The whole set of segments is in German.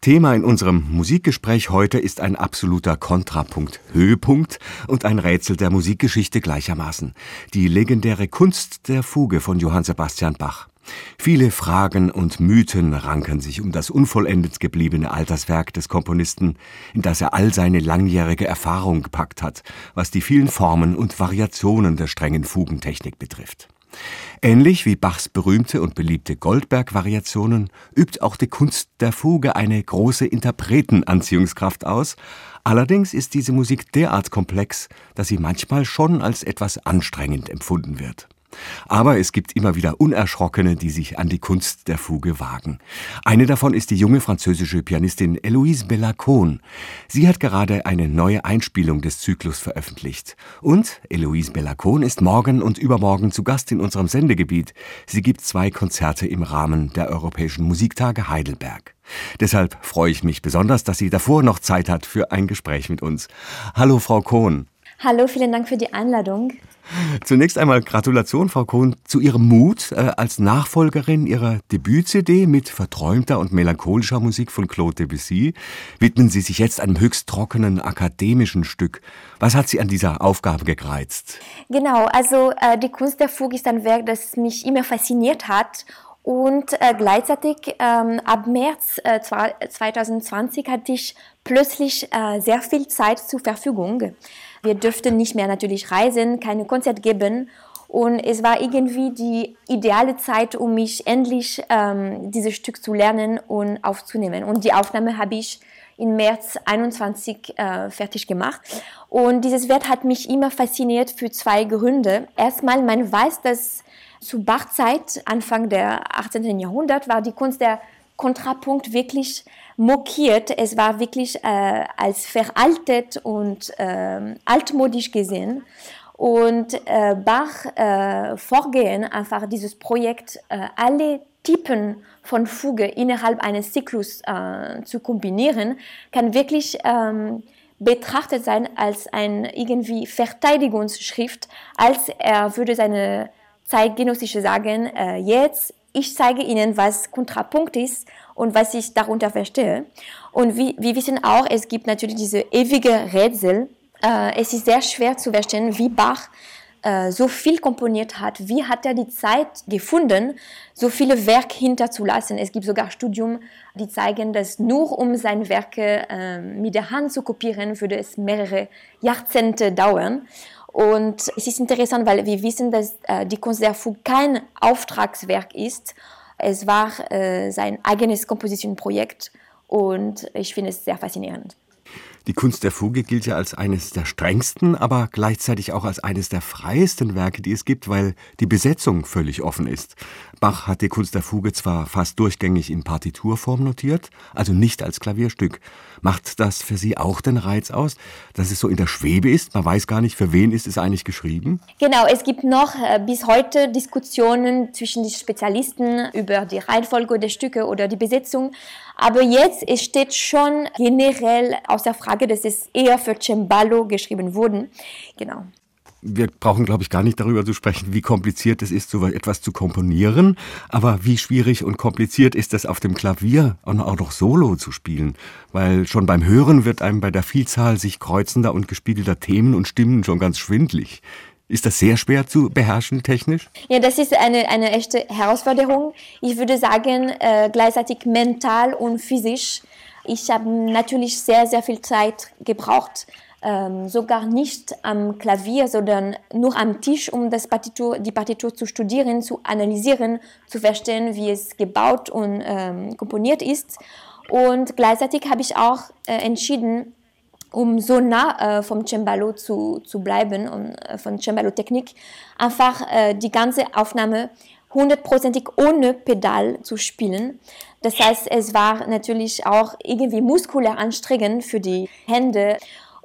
Thema in unserem Musikgespräch heute ist ein absoluter Kontrapunkt-Höhepunkt und ein Rätsel der Musikgeschichte gleichermaßen. Die legendäre Kunst der Fuge von Johann Sebastian Bach. Viele Fragen und Mythen ranken sich um das unvollendet gebliebene Alterswerk des Komponisten, in das er all seine langjährige Erfahrung gepackt hat, was die vielen Formen und Variationen der strengen Fugentechnik betrifft. Ähnlich wie Bachs berühmte und beliebte Goldberg-Variationen übt auch die Kunst der Fuge eine große Interpretenanziehungskraft aus. Allerdings ist diese Musik derart komplex, dass sie manchmal schon als etwas anstrengend empfunden wird. Aber es gibt immer wieder Unerschrockene, die sich an die Kunst der Fuge wagen. Eine davon ist die junge französische Pianistin Héloïse Bellacon. Sie hat gerade eine neue Einspielung des Zyklus veröffentlicht. Und Héloïse Bellacon ist morgen und übermorgen zu Gast in unserem Sendegebiet. Sie gibt 2 Konzerte im Rahmen der Europäischen Musiktage Heidelberg. Deshalb freue ich mich besonders, dass sie davor noch Zeit hat für ein Gespräch mit uns. Hallo, Frau Kohn. Hallo, vielen Dank für die Einladung. Zunächst einmal Gratulation, Frau Kohn, zu Ihrem Mut als Nachfolgerin Ihrer Debüt-CD mit verträumter und melancholischer Musik von Claude Debussy. Widmen Sie sich jetzt einem höchst trockenen akademischen Stück. Was hat Sie an dieser Aufgabe gereizt? Genau, also die Kunst der Fuge ist ein Werk, das mich immer fasziniert hat. Und gleichzeitig ab März 2020 hatte ich plötzlich sehr viel Zeit zur Verfügung. Wir dürften nicht mehr natürlich reisen, keine Konzerte geben. Und es war irgendwie die ideale Zeit, um mich endlich dieses Stück zu lernen und aufzunehmen. Und die Aufnahme habe ich im März 21 fertig gemacht. Und dieses Werk hat mich immer fasziniert für 2 Gründe. Erstmal, man weiß, dass zu Bachzeit, Anfang der 18. Jahrhundert, war die Kunst der Kontrapunkt wirklich mokiert. Es war wirklich als veraltet und altmodisch gesehen. Und Bach Vorgehen, einfach dieses Projekt, alle Typen von Fuge innerhalb eines Zyklus zu kombinieren, kann wirklich betrachtet sein als ein irgendwie Verteidigungsschrift, als er würde seine Zeitgenössische sagen, jetzt, ich zeige Ihnen, was Kontrapunkt ist und was ich darunter verstehe. Und wir wissen auch, es gibt natürlich diese ewige Rätsel. Es ist sehr schwer zu verstehen, wie Bach so viel komponiert hat. Wie hat er die Zeit gefunden, so viele Werke hinterzulassen? Es gibt sogar Studien, die zeigen, dass nur um seine Werke mit der Hand zu kopieren, würde es mehrere Jahrzehnte dauern. Und es ist interessant, weil wir wissen, dass die Kunst der Fuge kein Auftragswerk ist. Es war sein eigenes Kompositionprojekt und ich finde es sehr faszinierend. Die Kunst der Fuge gilt ja als eines der strengsten, aber gleichzeitig auch als eines der freiesten Werke, die es gibt, weil die Besetzung völlig offen ist. Bach hat die Kunst der Fuge zwar fast durchgängig in Partiturform notiert, also nicht als Klavierstück. Macht das für Sie auch den Reiz aus, dass es so in der Schwebe ist? Man weiß gar nicht, für wen ist es eigentlich geschrieben? Genau, es gibt noch bis heute Diskussionen zwischen den Spezialisten über die Reihenfolge der Stücke oder die Besetzung. Aber jetzt es steht schon generell außer Frage, dass es eher für Cembalo geschrieben wurde. Genau. Wir brauchen, glaube ich, gar nicht darüber zu sprechen, wie kompliziert es ist, so etwas zu komponieren. Aber wie schwierig und kompliziert ist es, auf dem Klavier auch noch solo zu spielen. Weil schon beim Hören wird einem bei der Vielzahl sich kreuzender und gespiegelter Themen und Stimmen schon ganz schwindlig. Ist das sehr schwer zu beherrschen technisch? Ja, das ist eine echte Herausforderung. Ich würde sagen, gleichzeitig mental und physisch. Ich habe natürlich sehr, sehr viel Zeit gebraucht, sogar nicht am Klavier, sondern nur am Tisch, um die Partitur zu studieren, zu analysieren, zu verstehen, wie es gebaut und komponiert ist. Und gleichzeitig habe ich auch entschieden, um so nah vom Cembalo zu bleiben und von Cembalo-Technik, einfach die ganze Aufnahme 100%ig ohne Pedal zu spielen. Das heißt, es war natürlich auch irgendwie muskulär anstrengend für die Hände.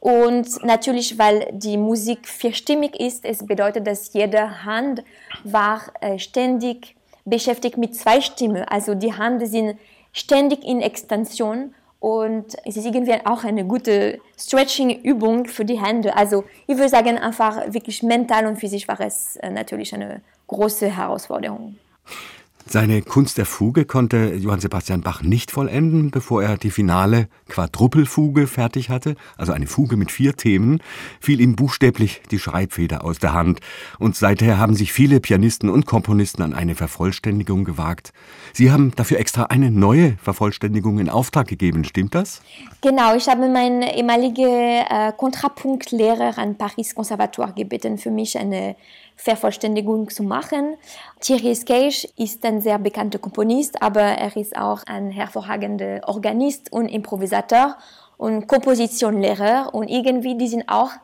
Und natürlich, weil die Musik vierstimmig ist, es bedeutet, dass jede Hand war ständig beschäftigt mit 2 Stimmen. Also die Hände sind ständig in Extension und es ist irgendwie auch eine gute Stretching-Übung für die Hände. Also ich würde sagen, einfach wirklich mental und physisch war es natürlich eine große Herausforderung. Seine Kunst der Fuge konnte Johann Sebastian Bach nicht vollenden, bevor er die finale Quadrupelfuge fertig hatte, also eine Fuge mit 4 Themen, fiel ihm buchstäblich die Schreibfeder aus der Hand. Und seither haben sich viele Pianisten und Komponisten an eine Vervollständigung gewagt. Sie haben dafür extra eine neue Vervollständigung in Auftrag gegeben, stimmt das? Genau, ich habe meinen ehemaligen Kontrapunktlehrer an Paris Conservatoire gebeten, für mich eine Vervollständigung zu machen. Thierry Escaich ist ein sehr bekannter Komponist, aber er ist auch ein hervorragender Organist und Improvisator und Kompositionslehrer. Und irgendwie, die sind auch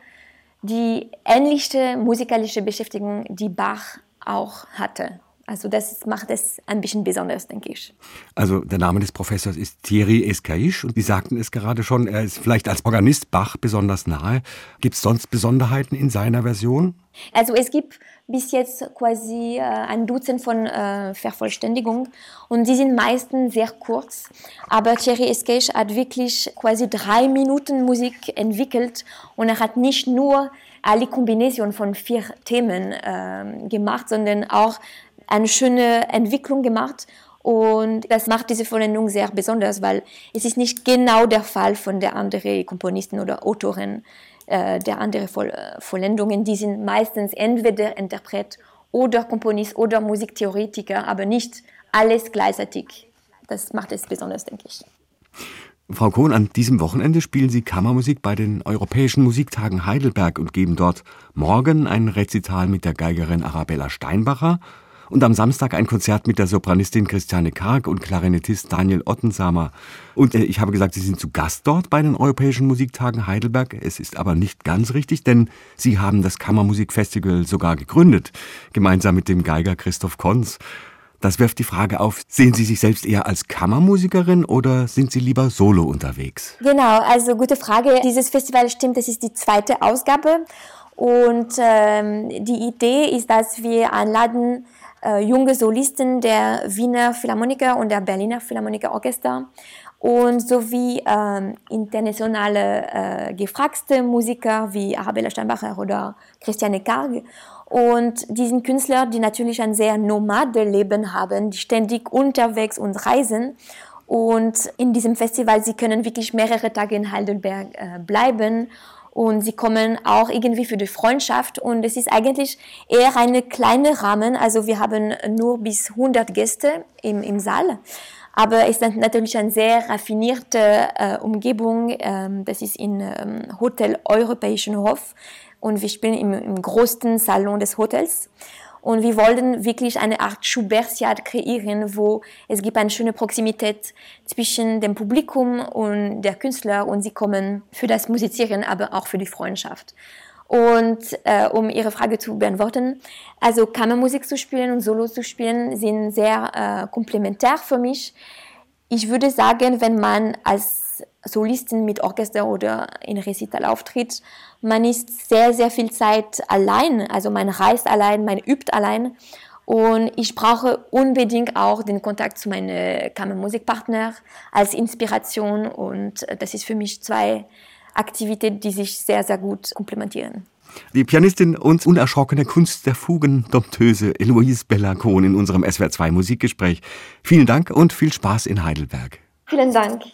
die ähnliche musikalische Beschäftigung, die Bach auch hatte. Also das macht es ein bisschen besonders, denke ich. Also der Name des Professors ist Thierry Escaich und Sie sagten es gerade schon, er ist vielleicht als Organist Bach besonders nahe. Gibt es sonst Besonderheiten in seiner Version? Also es gibt bis jetzt quasi ein Dutzend von Vervollständigungen und die sind meistens sehr kurz. Aber Thierry Escaich hat wirklich quasi 3 Minuten Musik entwickelt und er hat nicht nur alle Kombinationen von 4 Themen gemacht, sondern auch eine schöne Entwicklung gemacht. Und das macht diese Vollendung sehr besonders, weil es ist nicht genau der Fall von der anderen Komponisten oder Autoren der anderen Vollendungen. Die sind meistens entweder Interpret oder Komponist oder Musiktheoretiker, aber nicht alles gleichzeitig. Das macht es besonders, denke ich. Frau Kohn, an diesem Wochenende spielen Sie Kammermusik bei den Europäischen Musiktagen Heidelberg und geben dort morgen ein Rezital mit der Geigerin Arabella Steinbacher und am Samstag ein Konzert mit der Sopranistin Christiane Karg und Klarinettist Daniel Ottensamer. Und ich habe gesagt, Sie sind zu Gast dort bei den Europäischen Musiktagen Heidelberg. Es ist aber nicht ganz richtig, denn Sie haben das Kammermusikfestival sogar gegründet, gemeinsam mit dem Geiger Christoph Kons. Das wirft die Frage auf, sehen Sie sich selbst eher als Kammermusikerin oder sind Sie lieber solo unterwegs? Genau, also gute Frage. Dieses Festival stimmt, das ist die 2. Ausgabe. Und die Idee ist, dass wir einladen junge Solisten der Wiener Philharmoniker und der Berliner Philharmoniker Orchester und sowie internationale gefragte Musiker wie Arabella Steinbacher oder Christiane Karg. Und diesen Künstler, die natürlich ein sehr nomade Leben haben, die ständig unterwegs und reisen. Und in diesem Festival, sie können wirklich mehrere Tage in Heidelberg bleiben. Und sie kommen auch irgendwie für die Freundschaft. Und es ist eigentlich eher eine kleine Rahmen. Also wir haben nur bis 100 Gäste im Saal. Aber es ist natürlich eine sehr raffinierte Umgebung. Das ist im Hotel Europäischen Hof. Und wir spielen im größten Salon des Hotels. Und wir wollten wirklich eine Art Schubertiade kreieren, wo es gibt eine schöne Proximität zwischen dem Publikum und der Künstler. Und sie kommen für das Musizieren, aber auch für die Freundschaft. Und um Ihre Frage zu beantworten, also Kammermusik zu spielen und Solo zu spielen sind sehr komplementär für mich. Ich würde sagen, wenn man als Solistin mit Orchester oder in Recital auftritt, man ist sehr, sehr viel Zeit allein. Also man reist allein, man übt allein. Und ich brauche unbedingt auch den Kontakt zu meinem Kammermusikpartner als Inspiration. Und das ist für mich 2 Aktivitäten, die sich sehr, sehr gut komplementieren. Die Pianistin und unerschrockene Kunst der Fugen, Dompteuse Eloise Bella-Kohn in unserem SWR2 Musikgespräch. Vielen Dank und viel Spaß in Heidelberg. Vielen Dank.